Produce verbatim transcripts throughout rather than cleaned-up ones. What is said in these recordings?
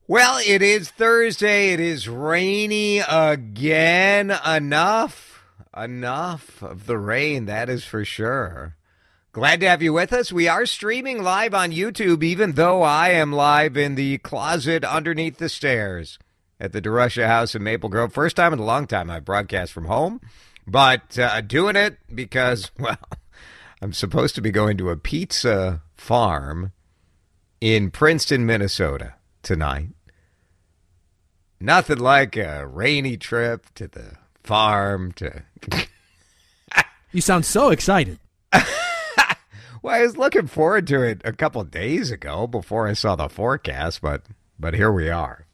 Well, it is Thursday. It is rainy again. Enough. Enough of the rain, that is for sure. Glad to have you with us. We are streaming live on YouTube, even though I am live in the closet underneath the stairs at the DeRusha House in Maple Grove. First time in a long time I've broadcast from home, but uh, doing it because, well, I'm supposed to be going to a pizza farm in Princeton, Minnesota tonight. Nothing like a rainy trip to the farm to... You sound so excited. Well, I was looking forward to it a couple of days ago before I saw the forecast, but but here we are.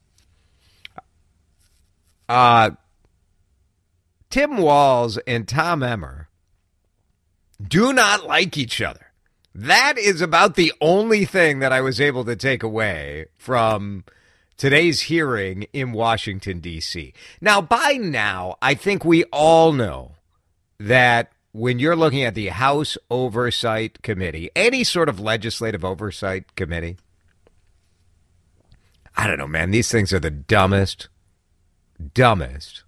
Uh, Tim Walz and Tom Emmer do not like each other. That is about the only thing that I was able to take away from today's hearing in Washington, D C. Now, by now, I think we all know that when you're looking at the House Oversight Committee, any sort of legislative oversight committee, I don't know, man, these things are the dumbest, dumbest,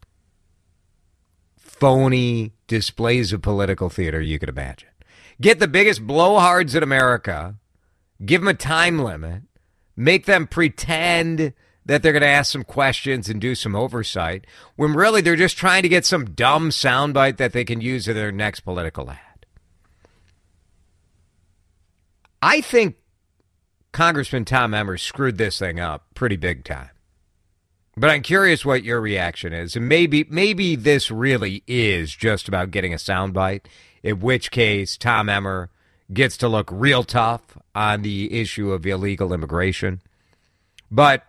phony displays of political theater you could imagine. Get the biggest blowhards in America, give them a time limit, make them pretend that they're going to ask some questions and do some oversight, when really they're just trying to get some dumb soundbite that they can use in their next political ad. I think Congressman Tom Emmer screwed this thing up pretty big time. But I'm curious what your reaction is. And maybe maybe this really is just about getting a soundbite, in which case Tom Emmer gets to look real tough on the issue of illegal immigration. But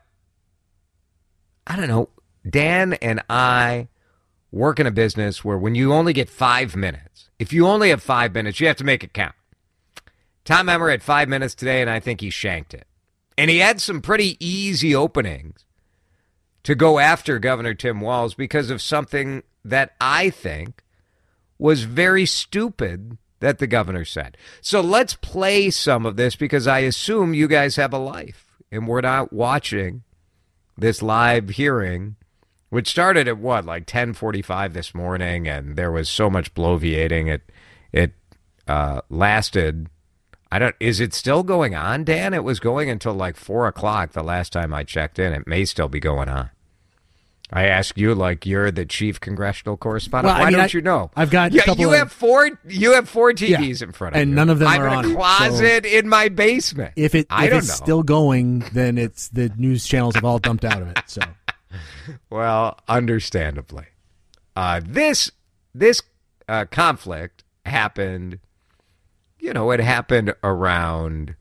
I don't know, Dan and I work in a business where when you only get five minutes, if you only have five minutes, you have to make it count. Tom Emmer had five minutes today, and I think he shanked it. And he had some pretty easy openings to go after Governor Tim Walz because of something that I think was very stupid that the governor said. So let's play some of this because I assume you guys have a life and we're not watching this live hearing, which started at what, like ten forty-five this morning, and there was so much bloviating. It it uh, lasted. I don't. Is it still going on, Dan? It was going until like four o'clock the last time I checked in. It may still be going on. I ask you, like you're the chief congressional correspondent. Well, Why I mean, don't I, you know? I've got a you, couple you of, have four. You have four T Vs yeah, in front of and you, and none of them I'm are in on. a closet so in my basement. If it I if don't it's know. still going, then it's the news channels have all dumped out of it. So, well, understandably, uh, this this uh, conflict happened. You know, it happened around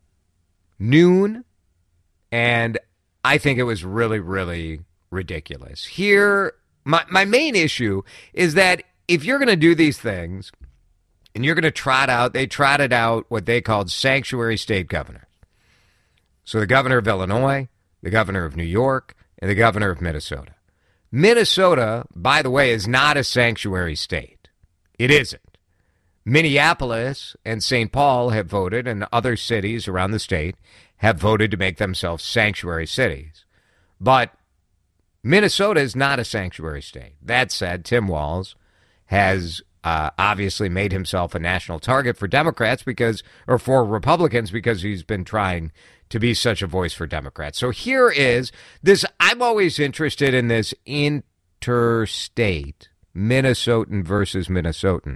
noon, and I think it was really, really ridiculous. Here, my, my main issue is that if you're going to do these things and you're going to trot out, they trotted out what they called sanctuary state governors. So the governor of Illinois, the governor of New York, and the governor of Minnesota. Minnesota, by the way, is not a sanctuary state. It isn't. Minneapolis and Saint Paul have voted, and other cities around the state have voted to make themselves sanctuary cities. But Minnesota is not a sanctuary state. That said, Tim Walz has uh, obviously made himself a national target for Democrats because, or for Republicans because he's been trying to be such a voice for Democrats. So here is this. I'm always interested in this interstate Minnesotan versus Minnesotan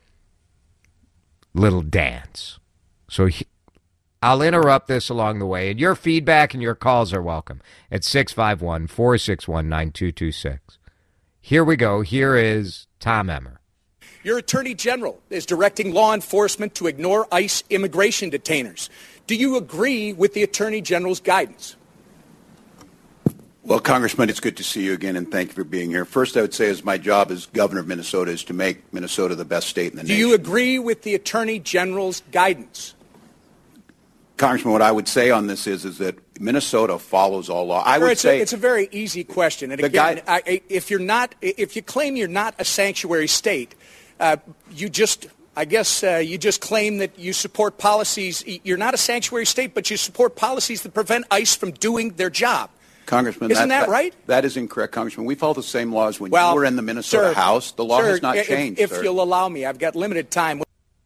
little dance. So he, I'll interrupt this along the way, and your feedback and your calls are welcome at six five one, four six one, nine two two six. Here we go. Here is Tom Emmer. Your Attorney General is directing law enforcement to ignore ICE immigration detainers. Do you agree with the Attorney General's guidance? Well, Congressman, it's good to see you again, and thank you for being here. First, I would say as my job as governor of Minnesota is to make Minnesota the best state in the Do nation. you agree with the Attorney General's guidance? Congressman, what I would say on this is, is that Minnesota follows all law. I would it's say a, it's a very easy question. And the again, guy, I, if you're not, if you claim you're not a sanctuary state, uh, you just, I guess, uh, you just claim that you support policies. You're not a sanctuary state, but you support policies that prevent ICE from doing their job. Congressman, Isn't that, that right? That is incorrect, Congressman. We follow the same laws when well, you were in the Minnesota sir, House. The law sir, has not if, changed, If sir. you'll allow me, I've got limited time.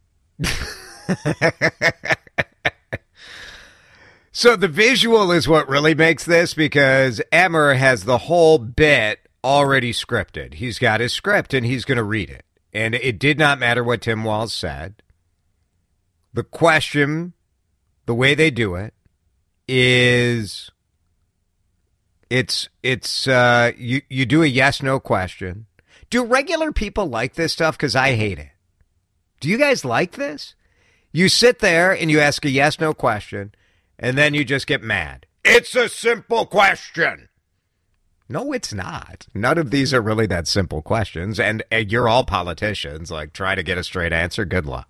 So the visual is what really makes this, because Emmer has the whole bit already scripted. He's got his script, and he's going to read it. And it did not matter what Tim Walz said. The question, the way they do it, is it's it's uh, you you do a yes no question. Do regular people like this stuff? Because I hate it. Do you guys like this? You sit there and you ask a yes no question, and then you just get mad. It's a simple question. No, it's not. None of these are really that simple questions, and, and you're all politicians. Like, try to get a straight answer. Good luck.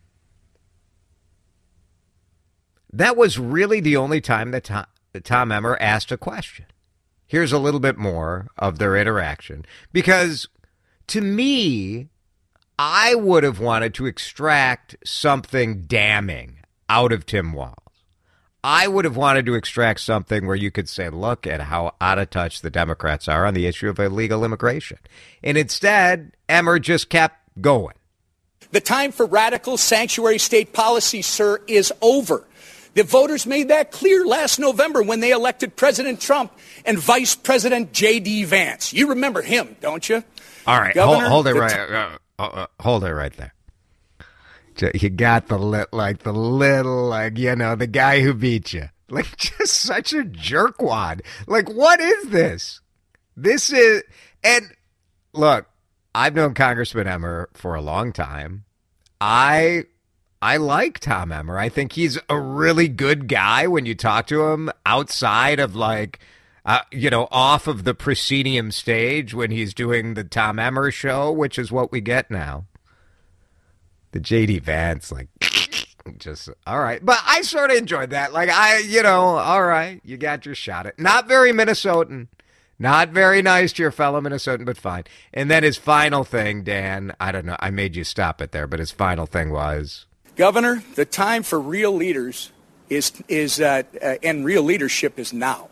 That was really the only time that Tom, that Tom Emmer asked a question. Here's a little bit more of their interaction. Because to me, I would have wanted to extract something damning out of Tim Walz. I would have wanted to extract something where you could say, look at how out of touch the Democrats are on the issue of illegal immigration. And instead, Emmer just kept going. The time for radical sanctuary state policy, sir, is over. The voters made that clear last November when they elected President Trump and Vice President J D. Vance. You remember him, don't you? All right, Governor, hold, hold it the right. t- Uh, uh, uh, hold it right there. You got the lit, like the little, like, you know, the guy who beat you. Like, just such a jerkwad. Like, what is this? This is, and look, I've known Congressman Emmer for a long time. I, I like Tom Emmer. I think he's a really good guy when you talk to him outside of, like, uh, you know, off of the proscenium stage when he's doing the Tom Emmer show, which is what we get now. The J D. Vance, like, just, all right. But I sort of enjoyed that. Like, I, you know, all right, you got your shot at. Not very Minnesotan. Not very nice to your fellow Minnesotan, but fine. And then his final thing, Dan, I don't know, I made you stop it there, but his final thing was, Governor, the time for real leaders is, is uh, uh, and real leadership is now.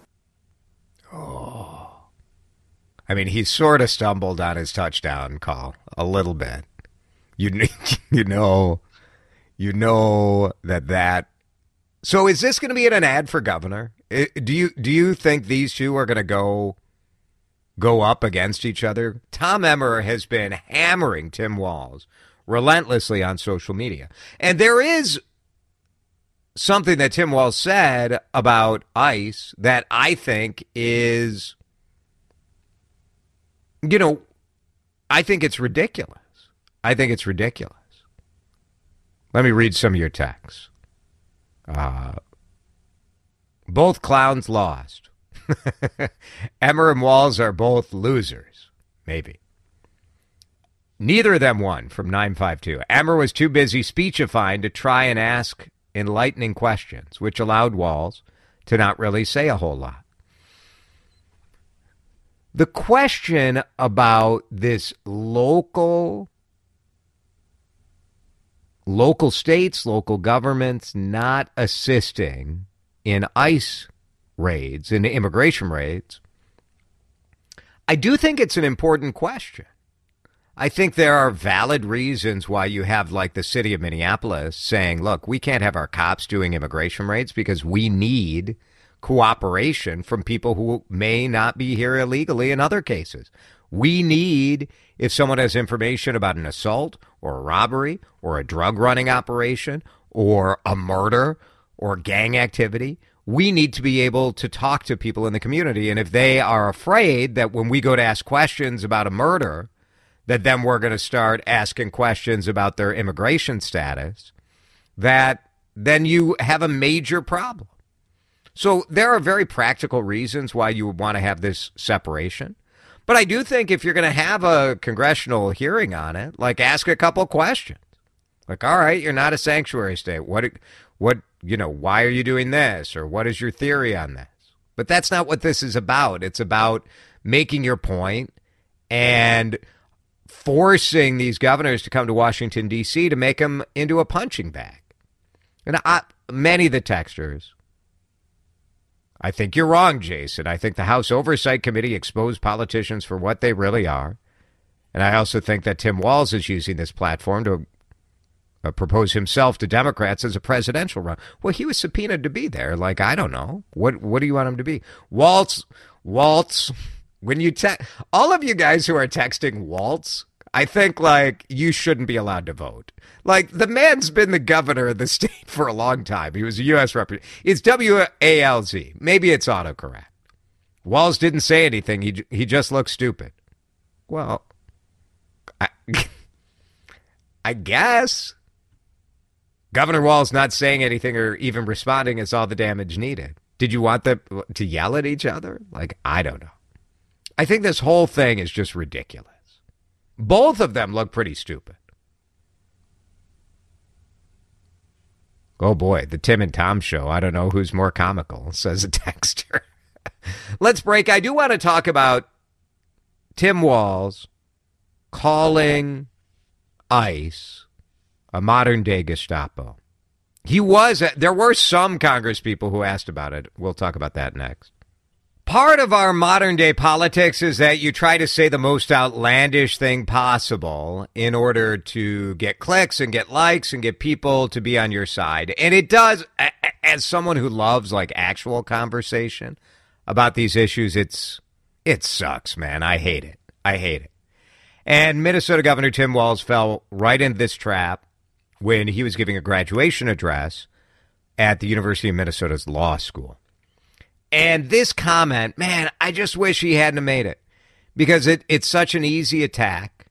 oh. I mean, he sort of stumbled on his touchdown call a little bit. You, you know, you know that that. So is this going to be an ad for governor? Do you do you think these two are going to go go up against each other? Tom Emmer has been hammering Tim Walz relentlessly on social media, and there is something that Tim Walz said about ICE that I think is, you know, I think it's ridiculous. I think it's ridiculous. Let me read some of your texts. Uh, both clowns lost. Emmer and Walz are both losers. Maybe. Neither of them won, from nine five two. Emmer was too busy speechifying to try and ask enlightening questions, which allowed Walz to not really say a whole lot. The question about this local... local states, local governments not assisting in ICE raids, in immigration raids, I do think it's an important question. I think there are valid reasons why you have, like, the city of Minneapolis saying, look, we can't have our cops doing immigration raids because we need cooperation from people who may not be here illegally in other cases. We need, if someone has information about an assault or a robbery or a drug running operation or a murder or gang activity, we need to be able to talk to people in the community. And if they are afraid that when we go to ask questions about a murder, that then we're going to start asking questions about their immigration status, that then you have a major problem. So there are very practical reasons why you would want to have this separation. But I do think if you're going to have a congressional hearing on it, like, ask a couple questions. Like, all right, you're not a sanctuary state. What, what, you know, why are you doing this? Or what is your theory on this? But that's not what this is about. It's about making your point and forcing these governors to come to Washington, D C to make them into a punching bag. And I, many of the texters, I think you're wrong, Jason. I think the House Oversight Committee exposed politicians for what they really are. And I also think that Tim Walz is using this platform to uh, propose himself to Democrats as a presidential run. Well, he was subpoenaed to be there. Like, I don't know. What what do you want him to be? Waltz, Waltz, when you te- all of you guys who are texting Waltz, I think, like, you shouldn't be allowed to vote. Like, the man's been the governor of the state for a long time. He was a U S representative. It's W A L Z. Maybe it's autocorrect. Walz didn't say anything. He he just looked stupid. Well, I, I guess Governor Walz not saying anything or even responding is all the damage needed. Did you want them to yell at each other? Like, I don't know. I think this whole thing is just ridiculous. Both of them look pretty stupid. Oh, boy, the Tim and Tom show. I don't know who's more comical, says a texter. Let's break. I do want to talk about Tim Walz calling ICE a modern-day Gestapo. He was, there were some Congress people who asked about it. We'll talk about that next. Part of our modern-day politics is that you try to say the most outlandish thing possible in order to get clicks and get likes and get people to be on your side. And it does, as someone who loves, like, actual conversation about these issues, it's it sucks, man. I hate it. I hate it. And Minnesota Governor Tim Walz fell right into this trap when he was giving a graduation address at the University of Minnesota's law school. And this comment, man, I just wish he hadn't made it because it, it's such an easy attack.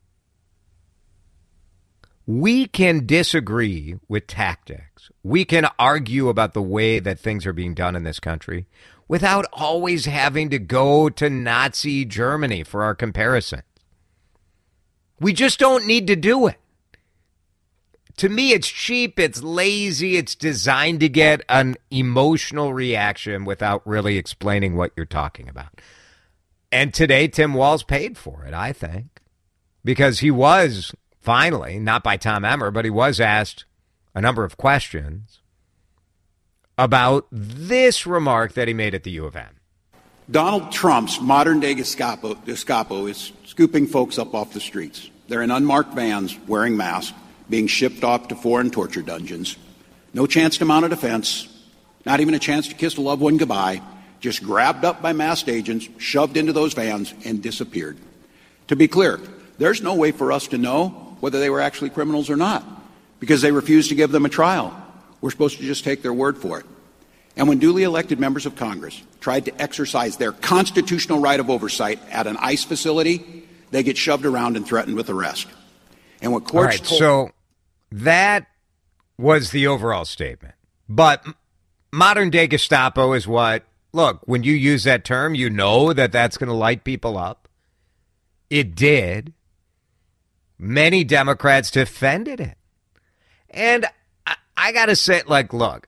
We can disagree with tactics. We can argue about the way that things are being done in this country without always having to go to Nazi Germany for our comparisons. We just don't need to do it. To me, it's cheap, it's lazy, it's designed to get an emotional reaction without really explaining what you're talking about. And today, Tim Walz paid for it, I think, because he was finally, not by Tom Emmer, but he was asked a number of questions about this remark that he made at the U of M. Donald Trump's modern-day Gestapo, Gestapo is scooping folks up off the streets. They're in unmarked vans wearing masks, being shipped off to foreign torture dungeons. No chance to mount a defense, not even a chance to kiss a loved one goodbye, just grabbed up by masked agents, shoved into those vans, and disappeared. To be clear, there's no way for us to know whether they were actually criminals or not, because they refused to give them a trial. We're supposed to just take their word for it. And when duly elected members of Congress tried to exercise their constitutional right of oversight at an ICE facility, they get shoved around and threatened with arrest. And what courts All right, told- so that was the overall statement. But modern-day Gestapo is what, look, when you use that term, you know that that's going to light people up. It did. Many Democrats defended it. And I, I got to say, like, look,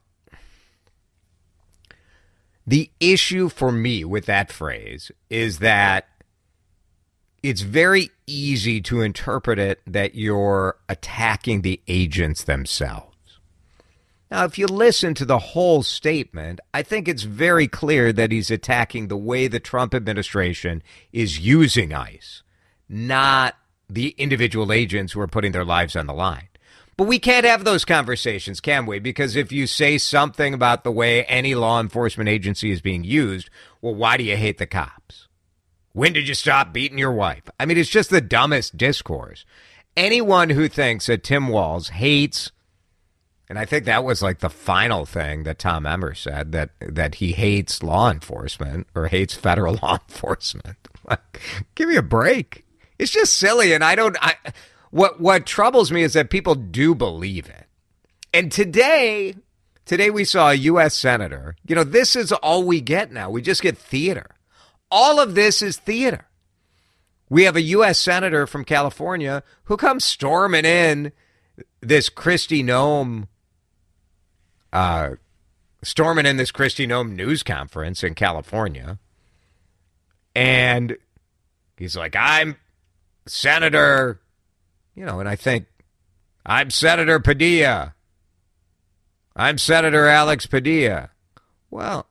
the issue for me with that phrase is that it's very easy to interpret it that you're attacking the agents themselves. Now, if you listen to the whole statement, I think it's very clear that he's attacking the way the Trump administration is using ICE, not the individual agents who are putting their lives on the line. But we can't have those conversations, can we? Because if you say something about the way any law enforcement agency is being used, well, why do you hate the cops? When did you stop beating your wife? I mean, it's just the dumbest discourse. Anyone who thinks that Tim Walz hates, and I think that was like the final thing that Tom Emmer said, that that he hates law enforcement or hates federal law enforcement. Like, give me a break. It's just silly, and I don't. I what what troubles me is that people do believe it. And today, today we saw a U S senator. You know, this is all we get now. We just get theater. All of this is theater. We have a U S senator from California who comes storming in this Kristi Noem, uh, storming in this Kristi Noem news conference in California. And he's like, I'm Senator, you know, and I think, I'm Senator Padilla. I'm Senator Alex Padilla. Well,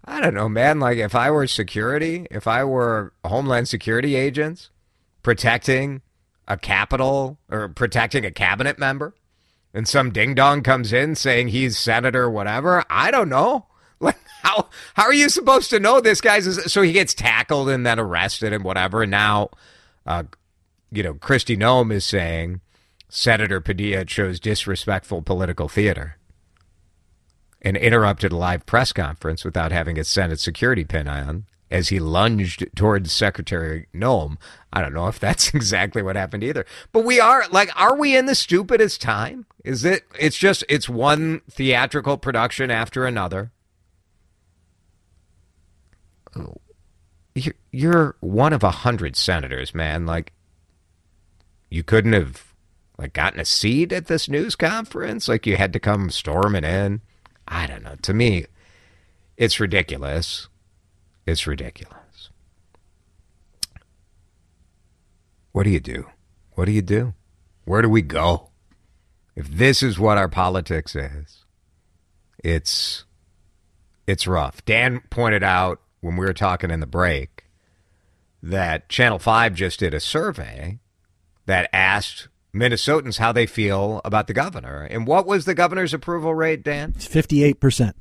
I don't know, man. Like, if I were security, if I were Homeland Security agents protecting a Capitol or protecting a cabinet member, and some ding-dong comes in saying he's senator whatever, I don't know. Like, how how are you supposed to know this guy's... So he gets tackled and then arrested and whatever, and now, uh, you know, Kristi Noem is saying Senator Padilla chose disrespectful political theater and interrupted a live press conference without having a Senate security pin on as he lunged towards Secretary Noem. I don't know if that's exactly what happened either. But we are, like, are we in the stupidest time? Is it, it's just, it's one theatrical production after another. You're, you're one of a hundred senators, man. Like, you couldn't have, like, gotten a seat at this news conference? Like, you had to come storming in? I don't know. To me, it's ridiculous. It's ridiculous. What do you do? What do you do? Where do we go? If this is what our politics is, it's it's rough. Dan pointed out when we were talking in the break that Channel five just did a survey that asked Minnesotans how they feel about the governor. And what was the governor's approval rate, Dan? It's fifty-eight percent.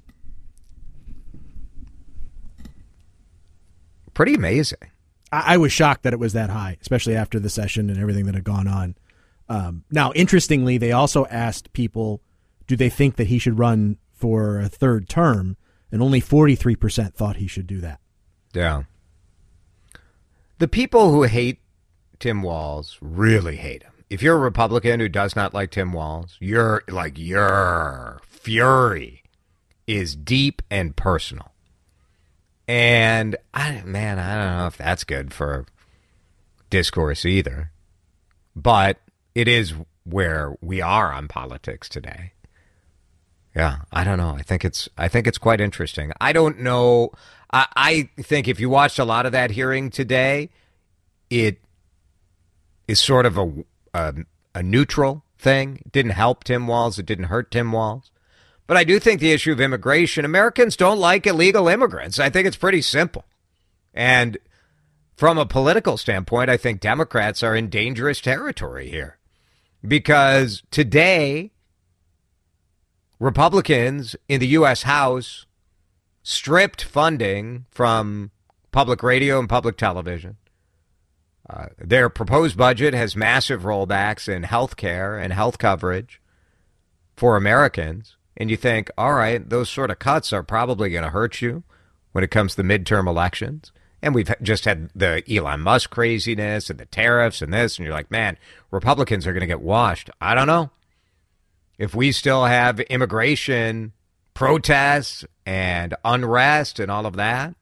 Pretty amazing. I, I was shocked that it was that high, especially after the session and everything that had gone on. Um, now, interestingly, they also asked people, do they think that he should run for a third term? And only forty-three percent thought he should do that. Yeah. The people who hate Tim Walz really hate him. If you're a Republican who does not like Tim Walz, you're like your fury is deep and personal. And I, man, I don't know if that's good for discourse either. But it is where we are on politics today. Yeah, I don't know. I think it's I think it's quite interesting. I don't know. I, I think if you watched a lot of that hearing today, it is sort of a a, a neutral thing. It didn't help Tim Walz. It didn't hurt Tim Walz. But I do think the issue of immigration, Americans don't like illegal immigrants. I think it's pretty simple. And from a political standpoint, I think Democrats are in dangerous territory here. Because today, Republicans in the U S House stripped funding from public radio and public television. Uh, their proposed budget has massive rollbacks in health care and health coverage for Americans. And you think, all right, those sort of cuts are probably going to hurt you when it comes to midterm elections. And we've just had the Elon Musk craziness and the tariffs and this. And you're like, man, Republicans are going to get washed. I don't know. If we still have immigration protests and unrest and all of that,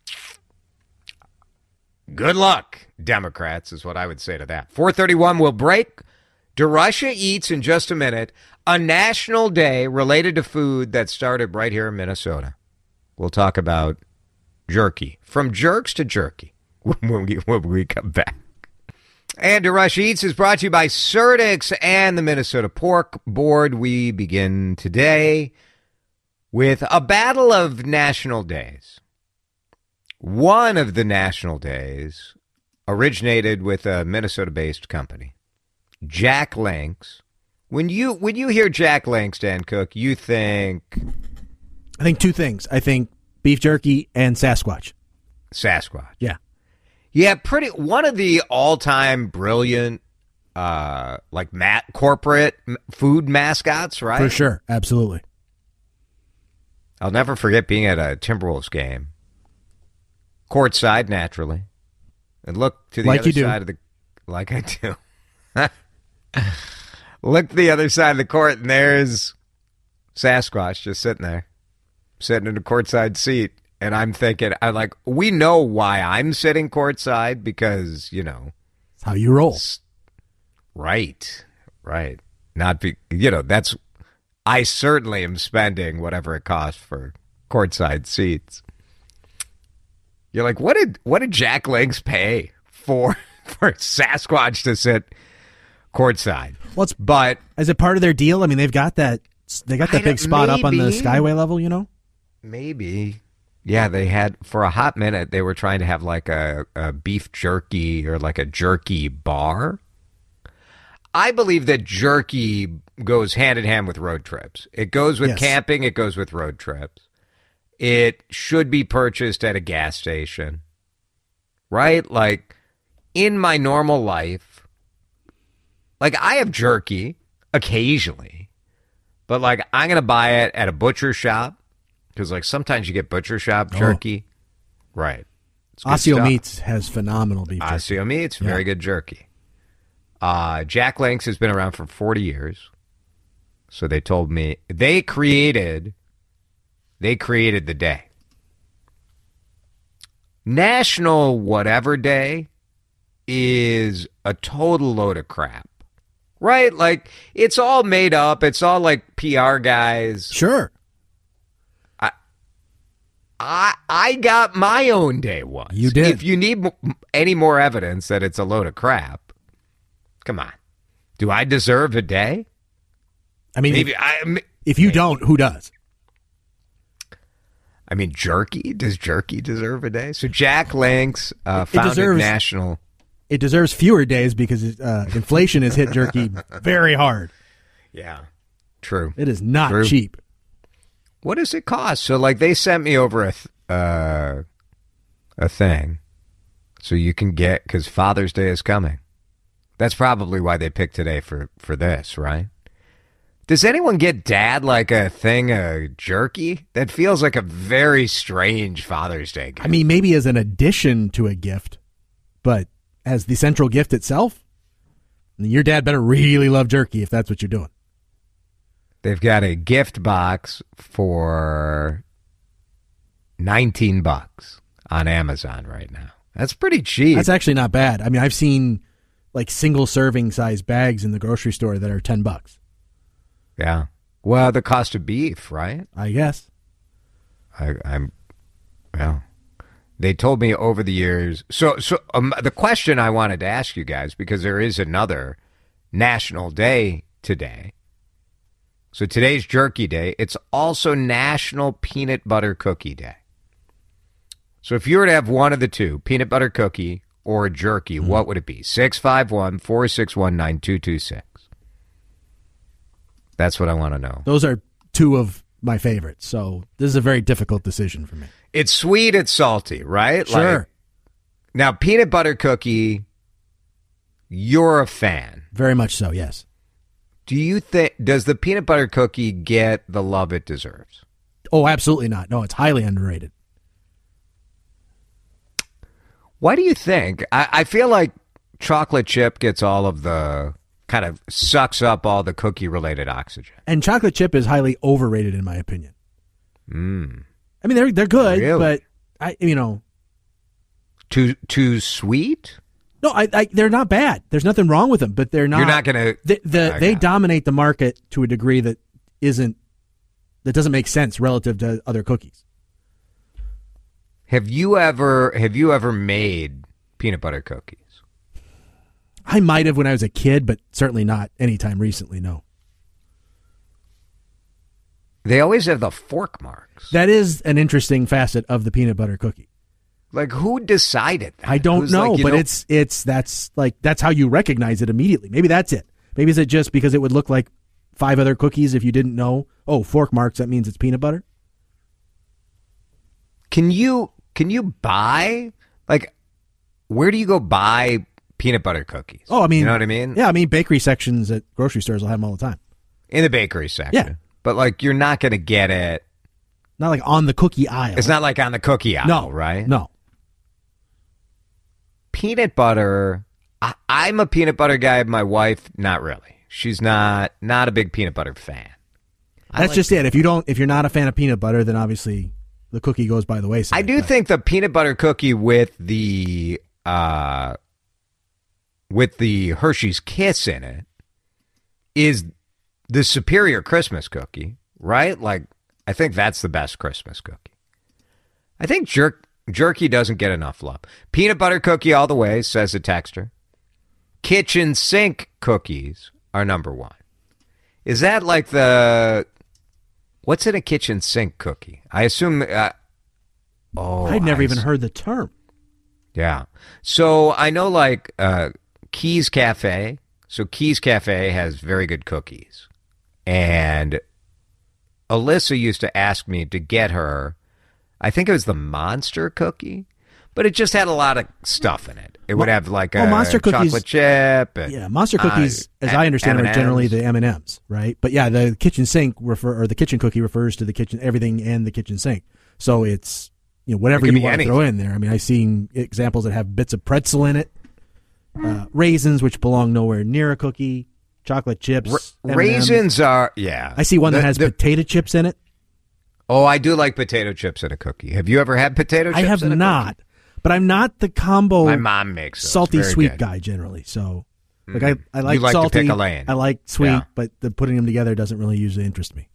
good luck, Democrats, is what I would say to that. four thirty-one will break. DeRusha Eats in just a minute. A national day related to food that started right here in Minnesota. We'll talk about jerky. From jerks to jerky when we, when we come back. And DeRusha Eats is brought to you by Certix and the Minnesota Pork Board. We begin today with a battle of national days. One of the national days originated with a Minnesota-based company, Jack Link's. When you when you hear Jack Link's, Dan Cook, you think... I think two things. I think beef jerky and Sasquatch. Sasquatch. Yeah. Yeah, pretty. One of the all-time brilliant, uh, like mat corporate food mascots, right? For sure, absolutely. I'll never forget being at a Timberwolves game, courtside naturally, and look to the like other you do. side of the, like I do. Look to the other side of the court, and there's Sasquatch just sitting there, sitting in a courtside seat. And I'm thinking, I'm like, we know why I'm sitting courtside because, you know. That's how you roll. Right, right. Not be, you know, that's, I certainly am spending whatever it costs for courtside seats. You're like, what did, what did Jack Link's pay for, for Sasquatch to sit courtside? Well, it's, but as a part of their deal, I mean, they've got that, they got that big spot up on the Skyway level, you know? Maybe. Yeah, they had, for a hot minute, they were trying to have like a, a beef jerky or like a jerky bar. I believe that jerky goes hand in hand with road trips. It goes with Yes. camping. It goes with road trips. It should be purchased at a gas station, right? Like, in my normal life, like, I have jerky occasionally, but, like, I'm going to buy it at a butcher shop because, like, sometimes you get butcher shop jerky. Oh. Right. It's good Osseo stuff. Meats has phenomenal beef jerky. Osseo Meats, Yeah. very good jerky. Uh, Jack Link's has been around for forty years. So they told me they created they created the day. National whatever day is a total load of crap. Right? Like, it's all made up. It's all like P R guys. Sure. I I got my own day once. You did. If you need m- any more evidence that it's a load of crap, come on. Do I deserve a day? I mean, Maybe if, I. m- if you maybe. don't, who does? I mean, jerky. Does jerky deserve a day? So Jack Link's uh, It founded deserves- national. It deserves fewer days because uh, inflation has hit jerky very hard. Yeah, true. It is not True. cheap. What does it cost? So, like, they sent me over a th- uh, a thing, so you can get, because Father's Day is coming. That's probably why they picked today for for this, right? Does anyone get Dad like a thing of jerky? That feels like a very strange Father's Day gift. I mean, maybe as an addition to a gift, but as the central gift itself, your dad better really love jerky if that's what you're doing. They've got a gift box for nineteen bucks on Amazon right now. That's pretty cheap. That's actually not bad. I mean, I've seen like single serving size bags in the grocery store that are ten bucks. Yeah. Well, the cost of beef, right? I guess. I, I'm, well, they told me over the years. So, so um, the question I wanted to ask you guys, because there is another national day today. So today's Jerky Day. It's also National Peanut Butter Cookie Day. So if you were to have one of the two, peanut butter cookie or a jerky, mm. what would it be? six five one, four six one, nine two two six. That's what I want to know. Those are two of my favorites, so this is a very difficult decision for me. It's sweet, it's salty, right? Sure. Like, now, peanut butter cookie, you're a fan. Very much so, yes. Do you think, does the peanut butter cookie get the love it deserves? Oh, absolutely not. No, it's highly underrated. Why do you think? I, I feel like chocolate chip gets all of the, kind of sucks up all the cookie-related oxygen. And chocolate chip is highly overrated, in my opinion. Mm. I mean, they're they're good, Really? but I, you know, Too too sweet? no, I, I they're not bad. There's nothing wrong with them, but they're not. You're not gonna. The, the, Okay. They dominate the market to a degree that isn't that doesn't make sense relative to other cookies. Have you ever have you ever made peanut butter cookies? I might have when I was a kid, but certainly not anytime recently. No, They always have the fork marks. that is an interesting facet of the peanut butter cookie. Like, who decided that? I don't Who's know, like, you but it's it's that's like that's how you recognize it immediately. Maybe that's it. Maybe is it just because it would look like five other cookies if you didn't know? Oh, fork marks. That means it's peanut butter. Can you can you buy, like, where do you go buy peanut butter cookies? Oh, I mean, you know what I mean? Yeah, I mean bakery sections at grocery stores will have them all the time. In the bakery section. Yeah. But, like, you're not going to get it. Not like on the cookie aisle. It's not like on the cookie aisle, no right? No. Peanut butter. I, I'm a peanut butter guy. My wife, not really. She's not not a big peanut butter fan. I That's like just it. If you don't, if you're not a fan of peanut butter, then obviously the cookie goes by the wayside. I do but- think the peanut butter cookie with the uh, with the Hershey's Kiss in it is the superior Christmas cookie, right? Like, I think that's the best Christmas cookie. I think jerk, jerky doesn't get enough love. Peanut butter cookie all the way, says the texter. Kitchen sink cookies are number one. Is that like the... What's in a kitchen sink cookie? I assume uh, Oh, I'd never I even see. heard the term. Yeah. So I know like uh, Keys Cafe. So Keys Cafe has very good cookies. And Alyssa used to ask me to get her, I think it was the Monster cookie, but it just had a lot of stuff in it. It would have like a well, Monster cookies- chocolate chip. And, Yeah, Monster cookies, uh, as I understand, M them, and are generally M's. the M and M's, right? But yeah, the kitchen sink refer or the kitchen cookie refers to the kitchen, everything and the kitchen sink. So it's you know whatever It could you be want anything. to throw in there. I mean, I've seen examples that have bits of pretzel in it, uh, raisins which belong nowhere near a cookie, chocolate chips, Ra- M and M's. raisins are, yeah. I see one that The- has the- potato chips in it. Oh, I do like potato chips in a cookie. Have you ever had potato chips I have in a not, but I'm not the combo cookie? My mom makes those. salty Very sweet good. guy generally. So like Mm. I, I like You like to salty, pick a lane. I like sweet, Yeah. but the putting them together doesn't really usually interest me.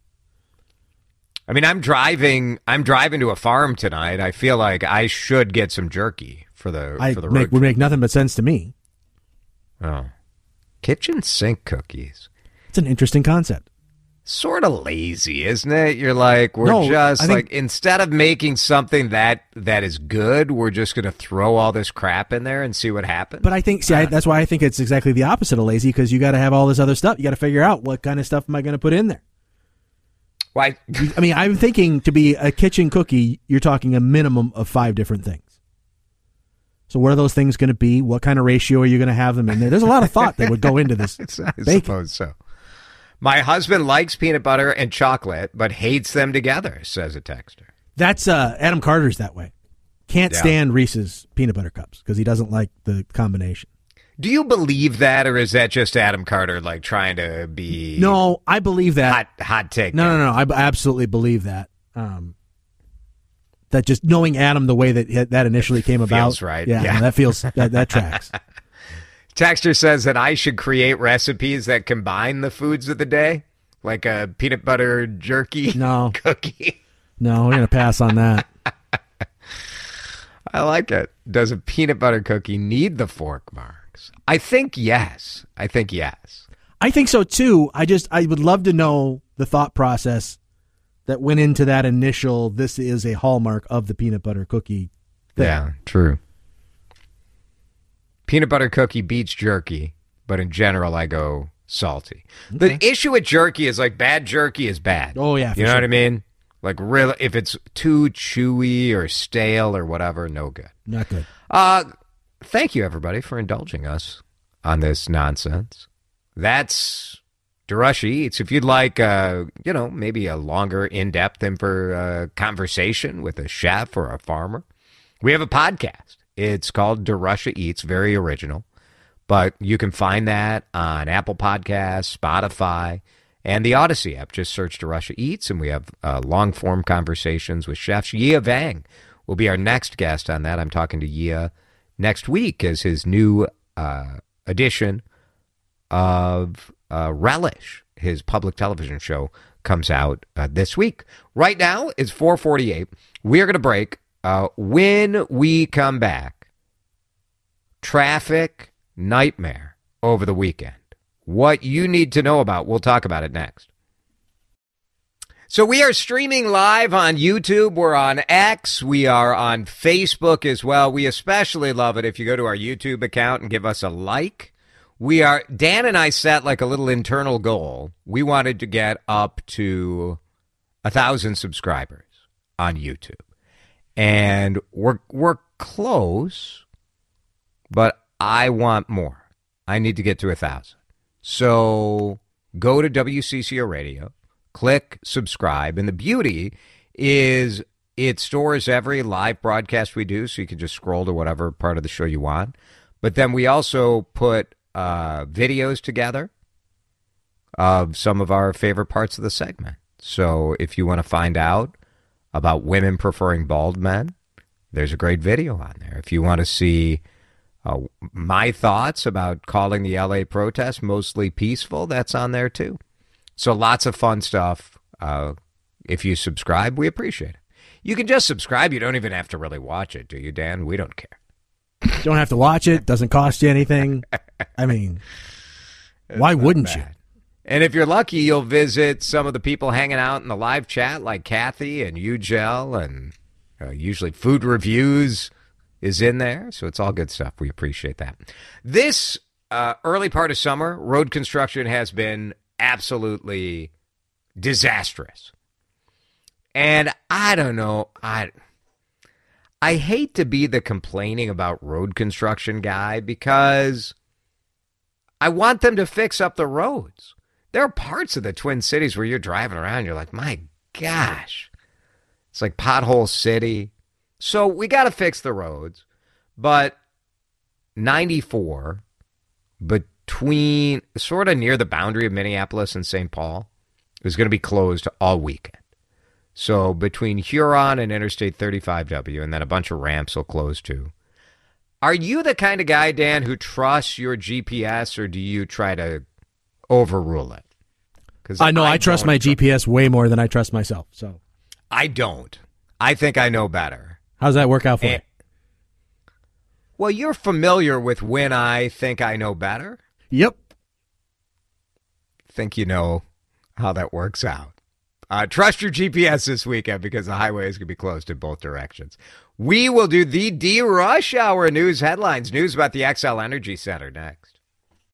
I mean, I'm driving. I'm driving to a farm tonight. I feel like I should get some jerky for the I for the make road would trip. make nothing but sense to me. Oh, kitchen sink cookies. It's an interesting concept. Sort of lazy, isn't it? You're like, we're No, just I think- like, instead of making something that that is good, we're just going to throw all this crap in there and see what happens. But I think, see, I, that's why I think it's exactly the opposite of lazy, because you got to have all this other stuff. You got to figure out what kind of stuff am I going to put in there. Why? I mean, I'm thinking to be a kitchen cookie, you're talking a minimum of five different things. So what are those things going to be? What kind of ratio are you going to have them in there? There's a lot of thought that would go into this. I baking. suppose so. My husband likes peanut butter and chocolate, but hates them together, says a texter. That's uh, Adam Carter's that way. Can't Yeah. stand Reese's peanut butter cups because he doesn't like the combination. Do you believe that, or is that just Adam Carter like trying to be No, I believe that. hot hot take? No, no, no. I b- absolutely believe that. Um, that just knowing Adam the way that that initially came about, Feels right. Yeah, Yeah. no, that feels that, that tracks. Texter says that I should create recipes that combine the foods of the day, like a peanut butter jerky No. cookie. No, we're gonna pass on that. I like it. Does a peanut butter cookie need the fork marks? I think yes. I think yes. I think so too. I just I would love to know the thought process that went into that initial. This is a hallmark of the peanut butter cookie thing. Yeah, true. Peanut butter cookie beats jerky, but in general, I go salty. The issue with jerky is like bad jerky is bad. Oh, yeah, for you know sure. what I mean? Like really, if it's too chewy or stale or whatever, no good. Not good. Uh, thank you everybody for indulging us on this nonsense. That's DeRusha Eats. If you'd like, uh, you know, maybe a longer, in-depth info, uh, conversation with a chef or a farmer, we have a podcast. It's called DeRusha Eats, very original. But you can find that on Apple Podcasts, Spotify, and the Odyssey app. Just search DeRusha Eats, and we have uh, long-form conversations with chefs. Yia Vang will be our next guest on that. I'm talking to Yia next week as his new uh, edition of uh, Relish, his public television show, comes out uh, this week. Right now, it's four forty-eight. We're going to break. Uh, when we come back, traffic nightmare over the weekend. What you need to know about. We'll talk about it next. So we are streaming live on YouTube. We're on X. We are on Facebook as well. We especially love it if you go to our YouTube account and give us a like. We are, Dan and I set like a little internal goal. We wanted to get up to a thousand subscribers on YouTube. And we're we're close, but I want more. I need to get to a thousand. So go to W C C O Radio, click subscribe, and the beauty is it stores every live broadcast we do, so you can just scroll to whatever part of the show you want. But then we also put uh, videos together of some of our favorite parts of the segment. So if you want to find out about women preferring bald men, there's a great video on there. If you want to see uh, my thoughts about calling the L A protests mostly peaceful, that's on there too. So lots of fun stuff. Uh, if you subscribe, we appreciate it. You can just subscribe. You don't even have to really watch it, do you, Dan? We don't care. Don't have to watch it. Doesn't cost you anything. I mean, why wouldn't you? Bad. And if you're lucky, you'll visit some of the people hanging out in the live chat, like Kathy and Ugel and Uh, usually food reviews is in there, so it's all good stuff. We appreciate that. This uh, early part of summer, road construction has been absolutely disastrous. And I don't know, I I hate to be the complaining about road construction guy because I want them to fix up the roads. There are parts of the Twin Cities where you're driving around, you're like, my gosh, it's like pothole city. So we got to fix the roads. But ninety-four, between sort of near the boundary of Minneapolis and Saint Paul, is going to be closed all weekend. So between Huron and Interstate thirty-five W, and then a bunch of ramps will close too. Are you the kind of guy, Dan, who trusts your G P S, or do you try to overrule it? Because I know I, I trust my tr- G P S way more than I trust myself. So I don't. I think I know better. How's that work out for and, you? Well, you're familiar with when I think I know better. Yep. Think you know how that works out. Uh, trust your G P S this weekend because the highway is going to be closed in both directions. We will do the D-Rush Hour news headlines. News about the Xcel Energy Center next.